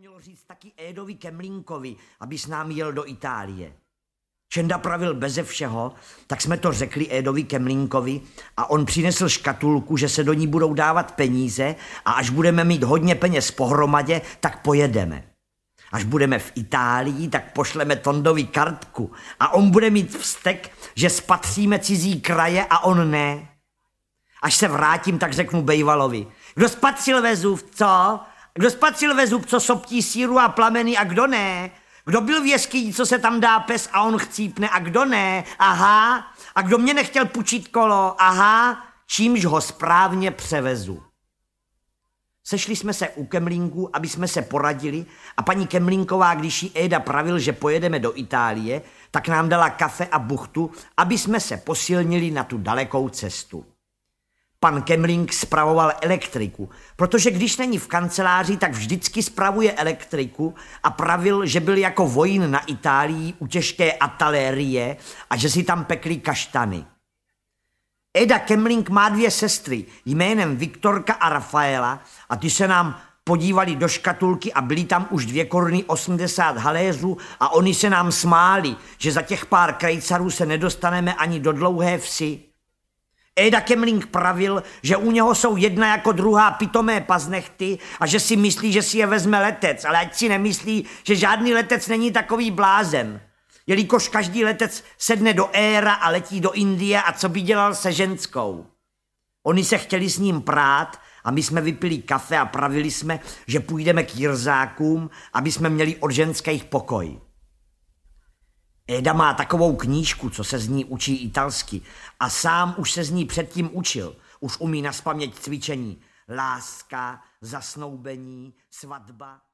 zapomnělo říct taky Édovi Kemlínkovi, aby s námi jel do Itálie. Čenda pravil beze všeho, tak jsme to řekli Édovi Kemlínkovi a on přinesl škatulku, že se do ní budou dávat peníze a až budeme mít hodně peněz pohromadě, tak pojedeme. Až budeme v Itálii, tak pošleme Tondovi kartku a on bude mít vztek, že spatříme cizí kraje a on ne. Až se vrátím, tak řeknu Bejvalovi: kdo spatřil Vezův, co? Kdo spatřil Vezův, co soptí síru a plameny a kdo ne? Kdo byl v jeskyni, co se tam dá pes a on chcípne a kdo ne? Aha. A kdo mě nechtěl půjčit kolo? Aha. Čímž ho správně převezu. Sešli jsme se u Kemlínků, aby jsme se poradili a paní Kemlínková, když jí Éda pravil, že pojedeme do Itálie, tak nám dala kafe a buchtu, aby jsme se posilnili na tu dalekou cestu. Pan Kemlínk spravoval elektriku, protože když není v kanceláři, tak vždycky spravuje elektriku a pravil, že byl jako vojín na Itálii u těžké atalérie a že si tam pekli kaštany. Éda Kemlínk má 2 sestry jménem Viktorka a Rafaela a ty se nám podívali do škatulky a byli tam už 2 koruny 80 haléřů a oni se nám smáli, že za těch pár krejcarů se nedostaneme ani do Dlouhé Vsi. Éda Kemlínk pravil, že u něho jsou jedna jako druhá pitomé paznechty a že si myslí, že si je vezme letec, ale ať si nemyslí, že žádný letec není takový blázen. Jelikož každý letec sedne do éra a letí do Indie a co by dělal se ženskou. Oni se chtěli s ním prát a my jsme vypili kafe a pravili jsme, že půjdeme k Jirzákům, aby jsme měli od ženských pokoj. Éda má takovou knížku, co se z ní učí italsky a sám už se z ní předtím učil. Už umí nazpaměť cvičení. Láska, zasnoubení, svatba.